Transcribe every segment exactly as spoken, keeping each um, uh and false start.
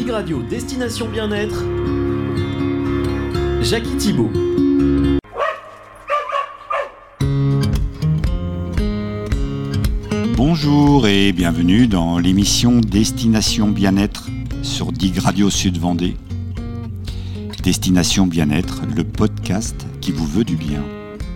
Dig Radio Destination Bien-être, Jackie Thibault. Bonjour et bienvenue dans l'émission Destination Bien-être sur Dig Radio Sud Vendée. Destination Bien-être, le podcast qui vous veut du bien.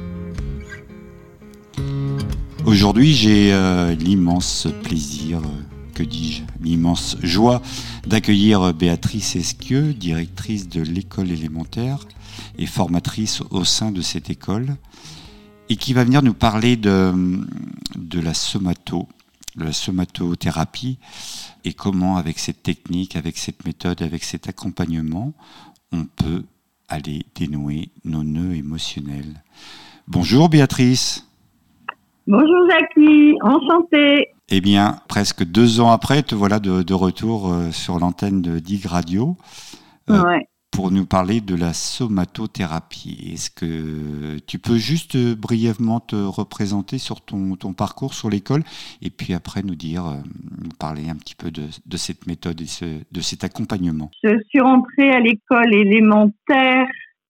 Aujourd'hui, j'ai euh, l'immense plaisir, euh, que dis-je, l'immense joie d'accueillir Béatrice Esquieux, directrice de l'école élémentaire et formatrice au sein de cette école, et qui va venir nous parler de, de la somato, de la somatothérapie, et comment avec cette technique, avec cette méthode, avec cet accompagnement, on peut aller dénouer nos nœuds émotionnels. Bonjour Béatrice. Bonjour Jackie, enchantée. Eh bien, presque deux ans après, te voilà de, de retour euh, sur l'antenne de Dig Radio euh, ouais. pour nous parler de la somatothérapie. Est-ce que tu peux juste euh, brièvement te représenter sur ton, ton parcours sur l'école et puis après nous dire, euh, nous parler un petit peu de, de cette méthode et ce, de cet accompagnement. Je suis rentrée à l'école élémentaire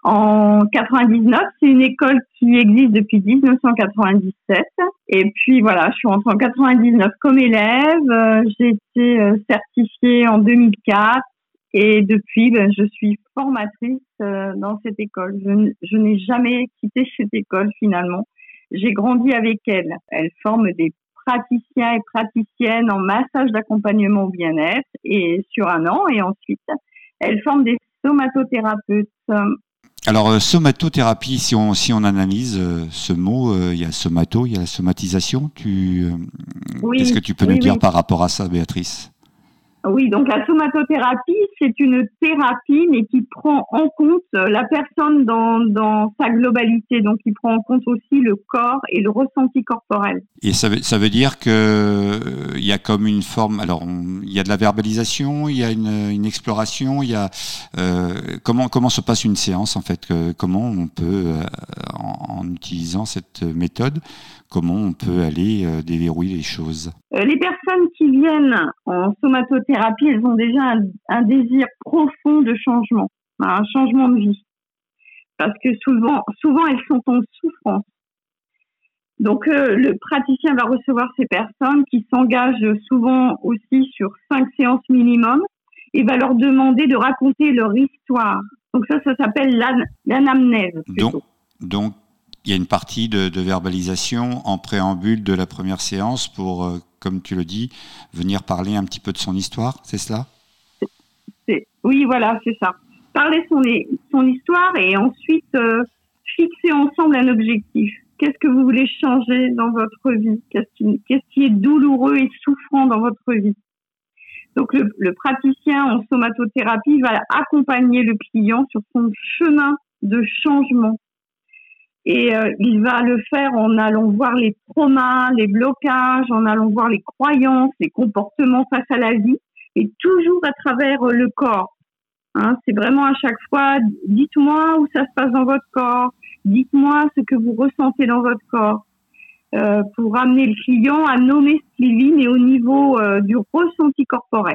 en quatre-vingt-dix-neuf, c'est une école qui existe depuis dix-neuf cent quatre-vingt-dix-sept. Et puis voilà, je suis rentrée en quatre-vingt-dix-neuf comme élève. Euh, j'ai été euh, certifiée en deux mille quatre et depuis, ben, je suis formatrice euh, dans cette école. Je, je n'ai jamais quitté cette école finalement. J'ai grandi avec elle. Elle forme des praticiens et praticiennes en massage d'accompagnement au bien-être et sur un an. Et ensuite, elle forme des somatothérapeutes. Alors, euh, somatothérapie, si on, si on analyse euh, ce mot, euh, il y a somato, il y a la somatisation. Tu, euh, oui, qu'est-ce que tu peux oui, nous dire oui. par rapport à ça, Béatrice ? Oui, donc la somatothérapie, c'est une thérapie, mais qui prend en compte la personne dans, dans sa globalité. Donc, qui prend en compte aussi le corps et le ressenti corporel. Et ça veut, ça veut dire que euh, il y a comme une forme. Alors, on, il y a de la verbalisation, il y a une, une exploration. Il y a euh, comment comment se passe une séance en fait. Que, comment on peut, euh, en, en utilisant cette méthode, comment on peut aller euh, déverrouiller les choses. Euh, les personnes qui viennent en somatothérapie, elles ont déjà un, un désir profond de changement, un changement de vie, parce que souvent, souvent elles sont en souffrance. Donc, euh, le praticien va recevoir ces personnes qui s'engagent souvent aussi sur cinq séances minimum et va leur demander de raconter leur histoire. Donc ça, ça s'appelle l'an- l'anamnèse. Donc, donc, il y a une partie de, de verbalisation en préambule de la première séance pour, euh, comme tu le dis, venir parler un petit peu de son histoire, c'est cela ? c'est, Oui, voilà, c'est ça. Parler son, son histoire et ensuite euh, fixer ensemble un objectif. Qu'est-ce que vous voulez changer dans votre vie ? Qu'est-ce qui, qu'est-ce qui est douloureux et souffrant dans votre vie ? Donc, le, le praticien en somatothérapie va accompagner le client sur son chemin de changement. Et euh, il va le faire en allant voir les traumas, les blocages, en allant voir les croyances, les comportements face à la vie, et toujours à travers euh, le corps. Hein, c'est vraiment à chaque fois, dites-moi où ça se passe dans votre corps, dites-moi ce que vous ressentez dans votre corps, euh, pour amener le client à nommer ce qu'il vit, mais au niveau euh, du ressenti corporel.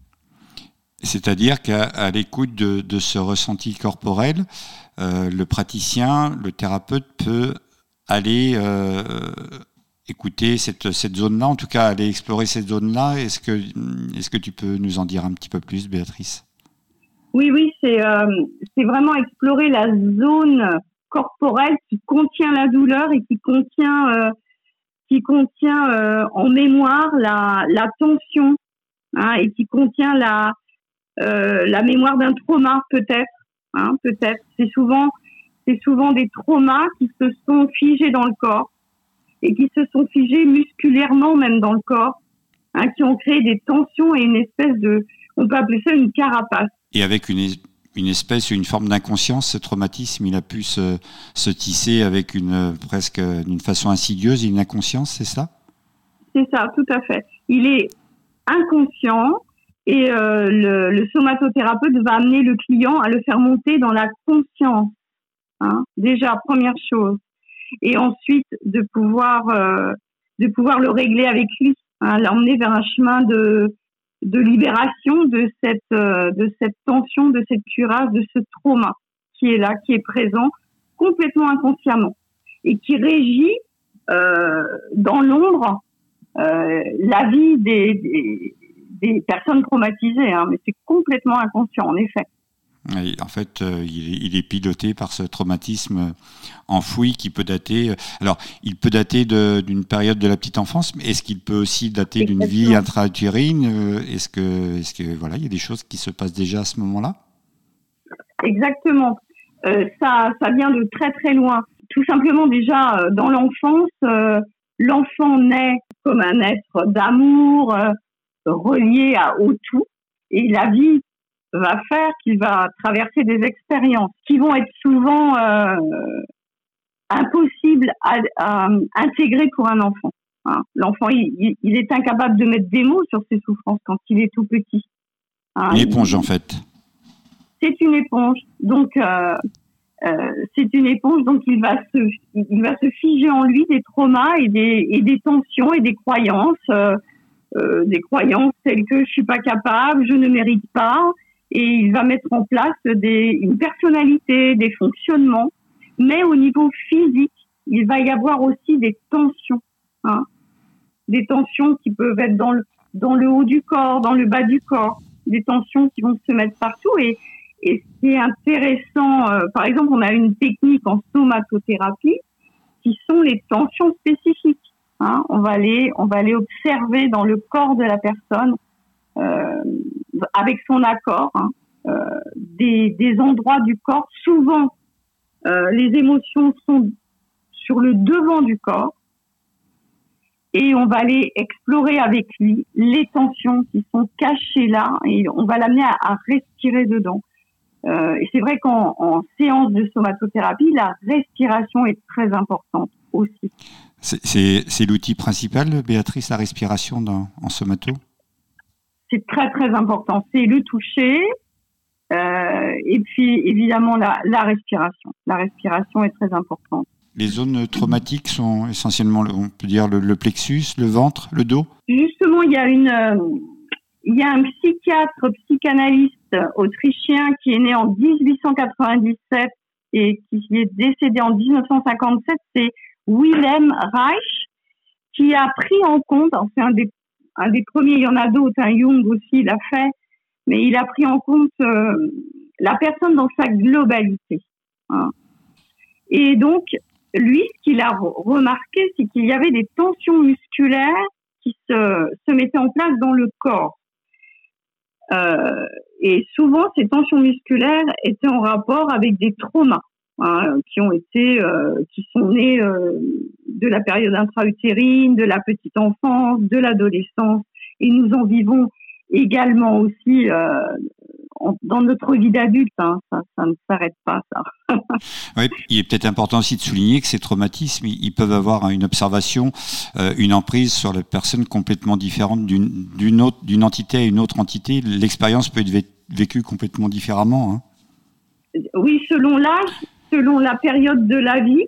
C'est-à-dire qu'à à l'écoute de, de ce ressenti corporel, euh, le praticien, le thérapeute peut aller euh, écouter cette, cette zone-là, en tout cas aller explorer cette zone-là. Est-ce que, est-ce que tu peux nous en dire un petit peu plus, Béatrice ? Oui, oui, c'est, euh, c'est vraiment explorer la zone corporelle qui contient la douleur et qui contient, euh, qui contient euh, en mémoire la, la tension, hein, et qui contient la Euh, la mémoire d'un trauma, peut-être, hein, peut-être. C'est souvent, c'est souvent des traumas qui se sont figés dans le corps et qui se sont figés musculairement même dans le corps, hein, qui ont créé des tensions et une espèce de, on peut appeler ça une carapace. Et avec une, une espèce, une forme d'inconscience, ce traumatisme, il a pu se, se tisser avec une presque d'une façon insidieuse, une inconscience, c'est ça ? C'est ça, tout à fait. Il est inconscient. Et euh, le, le somatothérapeute va amener le client à le faire monter dans la conscience, hein, déjà première chose, et ensuite de pouvoir euh, de pouvoir le régler avec lui, hein, l'emmener vers un chemin de de libération de cette, euh, de cette tension, de cette cuirasse, de ce trauma qui est là, qui est présent complètement inconsciemment et qui régit euh, dans l'ombre euh, la vie des, des, des personnes traumatisées, hein, mais c'est complètement inconscient en effet. Oui, en fait, euh, il, est, il est piloté par ce traumatisme enfoui qui peut dater. Alors, il peut dater de, d'une période de la petite enfance, mais est-ce qu'il peut aussi dater Exactement. d'une vie intra-utérine ? Est-ce que, est-ce que, voilà, il y a des choses qui se passent déjà à ce moment-là ? Exactement. Euh, ça, ça vient de très très loin. Tout simplement, déjà euh, dans l'enfance, euh, l'enfant naît comme un être d'amour, euh, relié à, au tout, et la vie va faire qu'il va traverser des expériences qui vont être souvent euh, impossibles à, à intégrer pour un enfant. Hein. L'enfant, il, il est incapable de mettre des mots sur ses souffrances quand il est tout petit. Hein. Une éponge, il, en fait. C'est une éponge. Donc, euh, euh, c'est une éponge. Donc, il va se, il va se figer en lui des traumas et des, et des tensions et des croyances, euh, euh, des croyances telles que je suis pas capable, je ne mérite pas. Et il va mettre en place des, une personnalité, des fonctionnements. Mais au niveau physique, il va y avoir aussi des tensions. Hein, des tensions qui peuvent être dans le, dans le haut du corps, dans le bas du corps. Des tensions qui vont se mettre partout. Et, et ce qui est intéressant, euh, par exemple, on a une technique en somatothérapie qui sont les tensions spécifiques. Hein, on va les, on va les observer dans le corps de la personne. Euh, avec son accord, hein, euh, des, des endroits du corps. Souvent, euh, les émotions sont sur le devant du corps et on va aller explorer avec lui les tensions qui sont cachées là et on va l'amener à, à respirer dedans. Euh, et c'est vrai qu'en en séance de somatothérapie, la respiration est très importante aussi. C'est, c'est, c'est l'outil principal, Béatrice, la respiration dans, en somato ? C'est très, très important. C'est le toucher euh, et puis, évidemment, la, la respiration. La respiration est très importante. Les zones traumatiques sont essentiellement, on peut dire, le, le plexus, le ventre, le dos ? Justement, il y a, une, euh, il y a un psychiatre, psychanalyste autrichien qui est né en dix-huit cent quatre-vingt-dix-sept et qui est décédé en dix-neuf cent cinquante-sept. C'est Wilhelm Reich qui a pris en compte, c'est un des Un des premiers, il y en a d'autres, hein, Jung aussi l'a fait, mais il a pris en compte euh, la personne dans sa globalité. Hein. Et donc, lui, ce qu'il a remarqué, c'est qu'il y avait des tensions musculaires qui se, se mettaient en place dans le corps. Euh, et souvent, ces tensions musculaires étaient en rapport avec des traumas. Hein, qui ont été, euh, qui sont nés euh, de la période intra-utérine, de la petite enfance, de l'adolescence, et nous en vivons également aussi euh, en, dans notre vie d'adulte. Hein, ça, ça ne s'arrête pas, ça. Oui, il est peut-être important aussi de souligner que ces traumatismes, ils peuvent avoir une observation, euh, une emprise sur les personnes complètement différentes d'une, d'une autre, d'une entité à une autre entité. L'expérience peut être vécue complètement différemment. Hein. Oui, selon l'âge. Selon la période de la vie,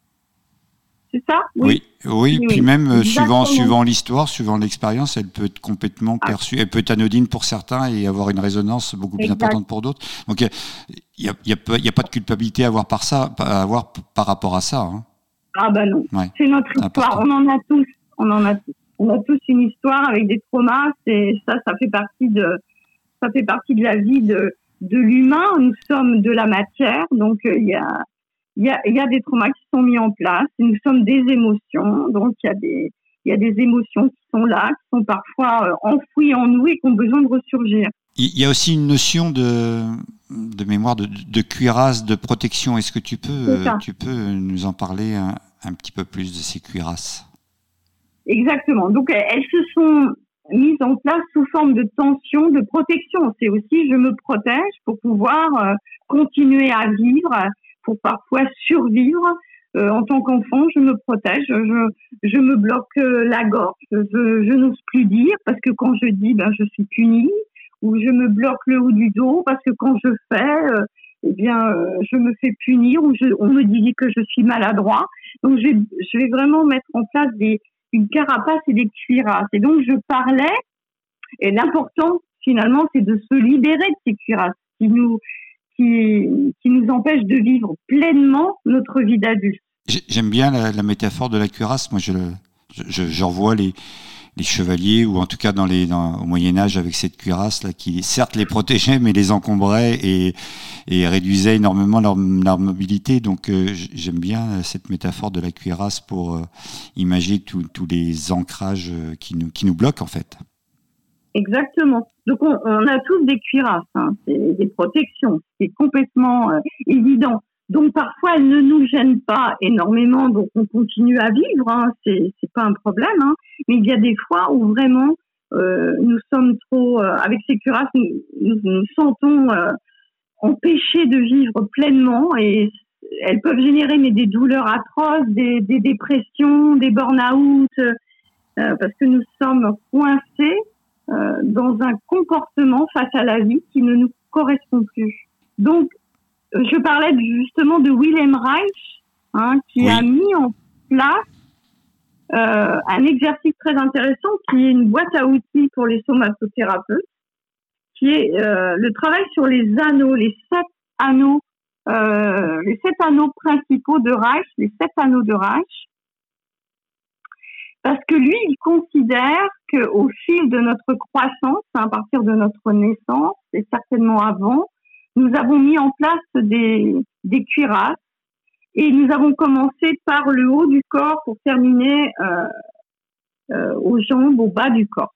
c'est ça ? Oui, oui, oui. Puis même euh, suivant, suivant l'histoire, suivant l'expérience, elle peut être complètement perçue, elle peut être anodine pour certains et avoir une résonance beaucoup plus exact. importante pour d'autres. Donc il n'y a, y a, y a pas de culpabilité à avoir par ça, à avoir par rapport à ça. Hein. Ah ben non, ouais. C'est notre histoire. On en a tous, on en a tous. On a tous une histoire avec des traumas. C'est ça, ça fait partie de, ça fait partie de la vie de. de l'humain, nous sommes de la matière, donc il euh, y a il y a il y a des traumas qui sont mis en place, et nous sommes des émotions, donc il y a des il y a des émotions qui sont là, qui sont parfois euh, enfouies en nous et qui ont besoin de ressurgir. Il y a aussi une notion de de mémoire de, de cuirasse, de protection. Est-ce que tu peux euh, tu peux nous en parler un, un petit peu plus de ces cuirasses ? Exactement. Donc elles se sont mise en place sous forme de tension, de protection. C'est aussi je me protège pour pouvoir euh, continuer à vivre, pour parfois survivre. Euh, en tant qu'enfant, je me protège, je, je me bloque la gorge, je, je n'ose plus dire parce que quand je dis, ben je suis punie, ou je me bloque le haut du dos parce que quand je fais, euh, eh bien, euh, je me fais punir ou je, on me dit que je suis maladroit. Donc, je, je vais vraiment mettre en place des une carapace et des cuirasses. Et donc, je parlais Et l'important, finalement, c'est de se libérer de ces cuirasses qui nous, qui, qui nous empêchent de vivre pleinement notre vie d'adulte. J'aime bien la, la métaphore de la cuirasse. Moi, je, je, je revois les, les chevaliers, ou en tout cas dans les, dans, au Moyen-Âge, avec cette cuirasse là, qui certes les protégeait, mais les encombrait et, et réduisait énormément leur, leur mobilité. Donc, euh, j'aime bien cette métaphore de la cuirasse pour euh, imaginer tous les ancrages qui nous, qui nous bloquent, en fait. Exactement. Donc, on, on a tous des cuirasses, hein. C'est des protections. C'est complètement euh, évident. Donc, parfois, elles ne nous gênent pas énormément, donc on continue à vivre, hein. C'est, c'est pas un problème, hein. Mais il y a des fois où vraiment, euh, nous sommes trop, euh, avec ces cuirasses, nous nous, nous sentons euh, empêchés de vivre pleinement, et elles peuvent générer mais, des douleurs atroces, des, des dépressions, des burn-out, euh, parce que nous sommes coincés euh, dans un comportement face à la vie qui ne nous correspond plus. Donc, je parlais justement de Wilhelm Reich, hein, qui oui. a mis en place euh, un exercice très intéressant qui est une boîte à outils pour les somatothérapeutes, qui est euh, le travail sur les anneaux, les sept anneaux, euh, les sept anneaux principaux de Reich, les sept anneaux de Reich, parce que lui, il considère qu'au fil de notre croissance, à partir de notre naissance, et certainement avant, nous avons mis en place des, des cuirasses, et nous avons commencé par le haut du corps pour terminer euh, euh, aux jambes, au bas du corps.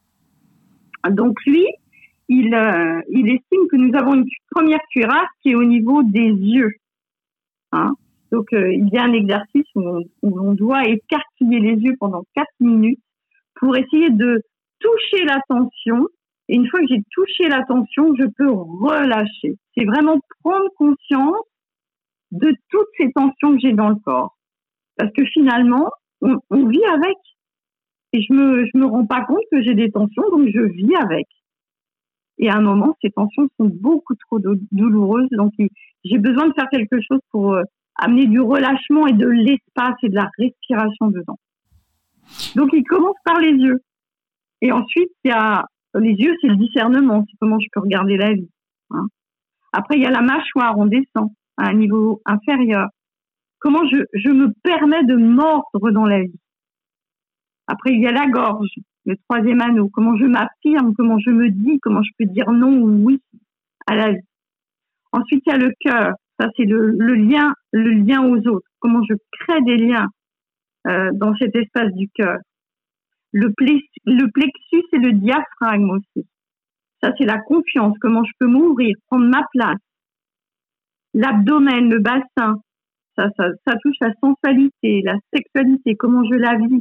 Donc lui, il, euh, il estime que nous avons une première cuirasse qui est au niveau des yeux. Hein. Donc euh, il y a un exercice où on, où on doit écarquiller les yeux pendant quatre minutes pour essayer de toucher la tension. Et une fois que j'ai touché la tension, je peux relâcher. C'est vraiment prendre conscience de toutes ces tensions que j'ai dans le corps. Parce que finalement, on, on vit avec. Et je me, je me rends pas compte que j'ai des tensions, donc je vis avec. Et à un moment, ces tensions sont beaucoup trop do- douloureuses, donc j'ai besoin de faire quelque chose pour euh, amener du relâchement et de l'espace et de la respiration dedans. Donc il commence par les yeux. Et ensuite, il y a les yeux, c'est le discernement, c'est comment je peux regarder la vie. Hein. Après, il y a la mâchoire, on descend à un niveau inférieur. Comment je, je me permets de mordre dans la vie. Après, il y a la gorge, le troisième anneau. Comment je m'affirme, comment je me dis, comment je peux dire non ou oui à la vie. Ensuite, il y a le cœur. Ça, c'est le, le lien, le lien aux autres. Comment je crée des liens euh, dans cet espace du cœur. Le, plexus, le plexus et le diaphragme aussi. Ça, c'est la confiance. Comment je peux m'ouvrir, prendre ma place. L'abdomen, le bassin. Ça, ça, ça touche la sensualité, la sexualité. Comment je la vis.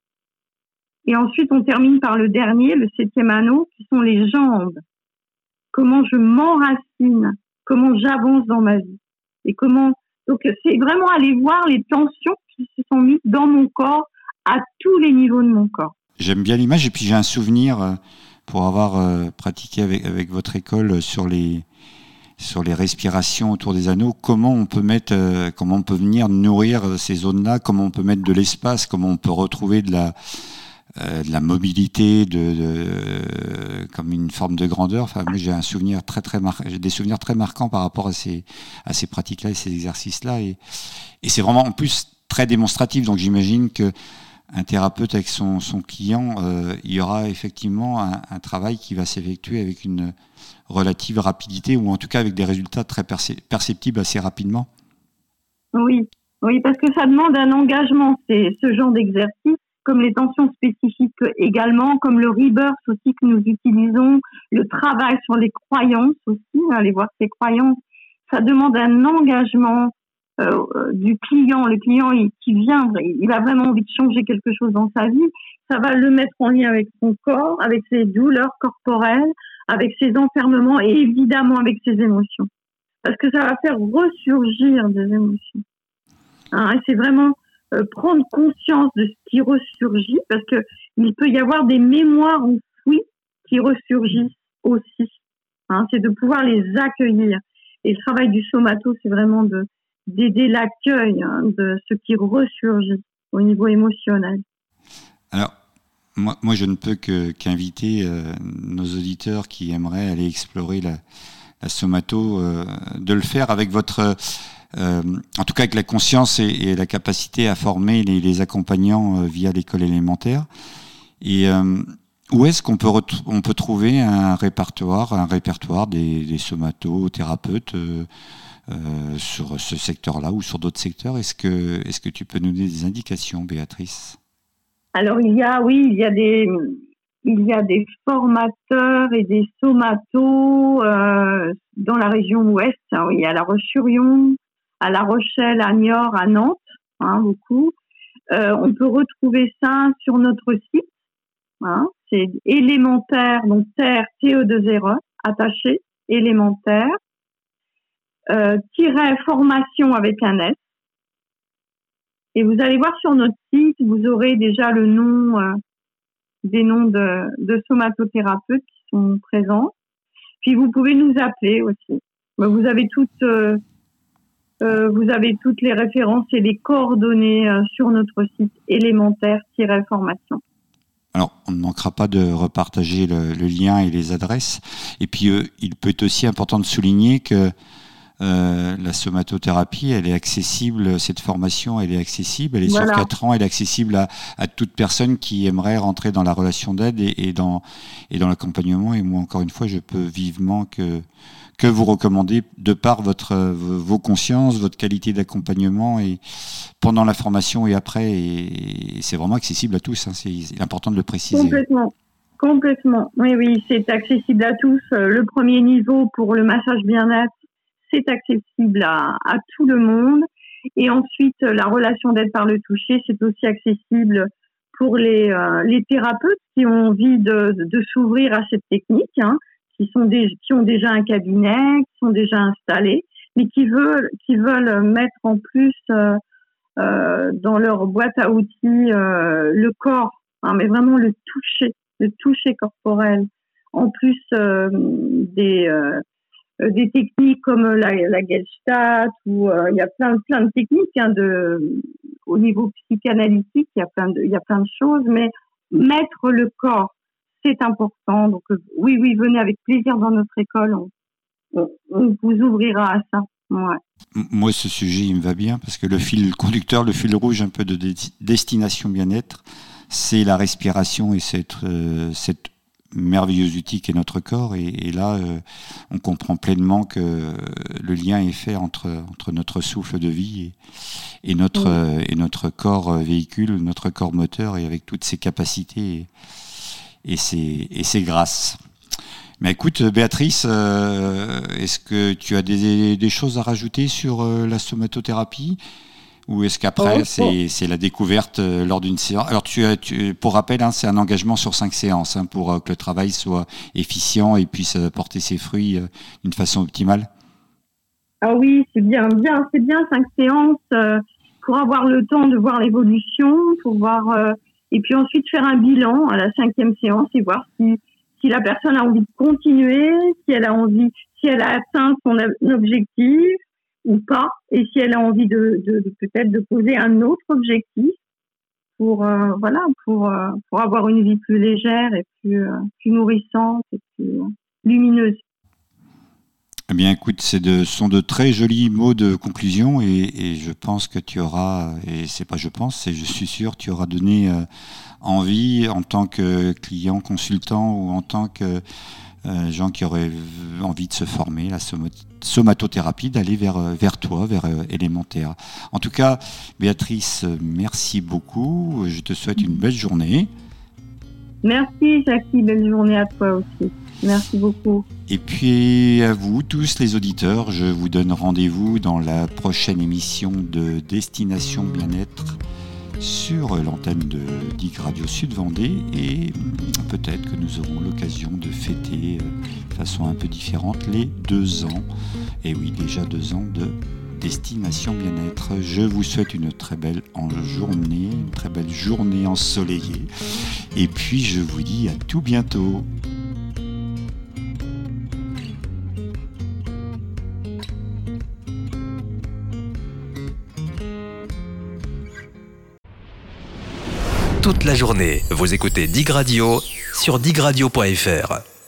Et ensuite, on termine par le dernier, le septième anneau, qui sont les jambes. Comment je m'enracine. Comment j'avance dans ma vie. Et comment... Donc, c'est vraiment aller voir les tensions qui se sont mises dans mon corps à tous les niveaux de mon corps. J'aime bien l'image, et puis j'ai un souvenir euh, pour avoir euh, pratiqué avec, avec votre école sur les, sur les respirations autour des anneaux, comment on peut mettre, euh, comment on peut venir nourrir ces zones-là, comment on peut mettre de l'espace, comment on peut retrouver de la, euh, de la mobilité, de, de, euh, comme une forme de grandeur. Enfin, moi, j'ai un souvenir très, très mar- j'ai des souvenirs très marquants par rapport à ces, à ces pratiques-là et ces exercices-là, et, et c'est vraiment en plus très démonstratif. Donc, j'imagine que un thérapeute avec son, son client, euh, il y aura effectivement un, un travail qui va s'effectuer avec une relative rapidité, ou en tout cas avec des résultats très percep- perceptibles assez rapidement. Oui, oui, parce que ça demande un engagement, c'est ce genre d'exercice, comme les tensions spécifiques également, comme le rebirth aussi que nous utilisons, le travail sur les croyances aussi, aller voir ses croyances, ça demande un engagement Euh, du client, le client il, qui vient, il a vraiment envie de changer quelque chose dans sa vie, ça va le mettre en lien avec son corps, avec ses douleurs corporelles, avec ses enfermements et évidemment avec ses émotions. Parce que ça va faire ressurgir des émotions. Hein, et c'est vraiment euh, prendre conscience de ce qui ressurgit, parce que il peut y avoir des mémoires enfouies qui ressurgissent aussi. Hein, c'est de pouvoir les accueillir. Et le travail du somato, c'est vraiment de d'aider l'accueil hein, de ce qui ressurgit au niveau émotionnel. Alors, moi, moi, je ne peux que, qu'inviter euh, nos auditeurs qui aimeraient aller explorer la, la somato, euh, de le faire avec votre, euh, en tout cas avec la conscience et, et la capacité à former les, les accompagnants euh, via l'école élémentaire. Et euh, où est-ce qu'on peut ret- on peut trouver un répertoire, un répertoire des, des somatothérapeutes euh, euh, sur ce secteur-là ou sur d'autres secteurs? Est-ce que, est-ce que tu peux nous donner des indications, Béatrice? Alors il y a, oui, il y a des, il y a des formateurs et des somatos euh, dans la région ouest. Hein, oui, à La Roche-sur-Yon, à La Rochelle, à Niort, à Nantes, hein, beaucoup. Euh, on peut retrouver ça sur notre site. Hein, c'est élémentaire, donc terre, T E deux R E, attaché, élémentaire, euh, tiret formation avec un S. Et vous allez voir sur notre site, vous aurez déjà le nom, euh, des noms de, de somatothérapeutes qui sont présents. Puis vous pouvez nous appeler aussi. Vous avez toutes, euh, euh, vous avez toutes les références et les coordonnées euh, sur notre site élémentaire-formation. Alors, on ne manquera pas de repartager le, le lien et les adresses. Et puis, euh, il peut être aussi important de souligner que euh, la somatothérapie, elle est accessible, cette formation, elle est accessible, elle est Voilà. sur quatre ans, elle est accessible à, à toute personne qui aimerait rentrer dans la relation d'aide et, et, dans, et dans l'accompagnement. Et moi, encore une fois, je peux vivement que, que vous recommander, de par votre, vos consciences, votre qualité d'accompagnement et pendant la formation et après. Et, et c'est vraiment accessible à tous, hein, c'est, c'est important de le préciser. Complètement. Complètement. Oui, oui, c'est accessible à tous. Le premier niveau pour le massage bien-être, c'est accessible à, à tout le monde. Et ensuite, la relation d'aide par le toucher, c'est aussi accessible pour les, euh, les thérapeutes qui ont envie de, de, de s'ouvrir à cette technique, hein, qui, sont des, qui ont déjà un cabinet, qui sont déjà installés, mais qui veulent, qui veulent mettre en plus euh, euh, dans leur boîte à outils euh, le corps, hein, mais vraiment le toucher, le toucher corporel. En plus euh, des... Euh, des techniques comme la, la Gestalt, ou euh, il y a plein, plein de techniques hein, de, au niveau psychanalytique, il y a plein de, il y a plein de choses, mais mettre le corps, c'est important. Donc euh, oui, oui, venez avec plaisir dans notre école, on, on, on vous ouvrira à ça. Ouais. Moi, ce sujet, il me va bien parce que le fil conducteur, le fil rouge un peu de destination bien-être, c'est la respiration et cette, euh, cette merveilleux outil qu'est notre corps. Et, et là, euh, on comprend pleinement que le lien est fait entre, entre notre souffle de vie et, et, notre, oui. euh, et notre corps véhicule, notre corps moteur, et avec toutes ses capacités et, et, ses, et ses grâces. Mais écoute, Béatrice, euh, est-ce que tu as des, des choses à rajouter sur euh, la somatothérapie ? Ou est-ce qu'après, oh, c'est, oh. c'est la découverte euh, lors d'une séance? Alors, tu, tu, pour rappel, hein, c'est un engagement sur cinq séances hein, pour euh, que le travail soit efficient et puisse euh, porter ses fruits euh, d'une façon optimale. Ah oui, c'est bien, bien, c'est bien cinq séances euh, pour avoir le temps de voir l'évolution, pour voir, euh, et puis ensuite faire un bilan à la cinquième séance et voir si, si la personne a envie de continuer, si elle a envie, si elle a atteint son objectif ou pas, et si elle a envie de, de, de peut-être de poser un autre objectif pour euh, voilà pour euh, pour avoir une vie plus légère et plus euh, plus nourrissante et plus euh, lumineuse. Eh bien, écoute, c'est de, ce sont de très jolis mots de conclusion, et, et je pense que tu auras, et c'est pas je pense, c'est je suis sûr, tu auras donné euh, envie en tant que client, consultant ou en tant que Euh, gens qui auraient envie de se former, la somatothérapie, d'aller vers, vers toi, vers euh, élémentaire. En tout cas, Béatrice, merci beaucoup. Je te souhaite une belle journée. Merci, Jackie. Belle journée à toi aussi. Merci beaucoup. Et puis à vous tous les auditeurs, je vous donne rendez-vous dans la prochaine émission de Destination Bien-être sur l'antenne de D I G Radio Sud Vendée, et peut-être que nous aurons l'occasion de fêter de façon un peu différente les deux ans, et oui déjà deux ans de Destination Bien-être. Je vous souhaite une très belle journée, une très belle journée ensoleillée, et puis je vous dis à tout bientôt. toute la journée. Vous écoutez Dig Radio sur digradio point f r.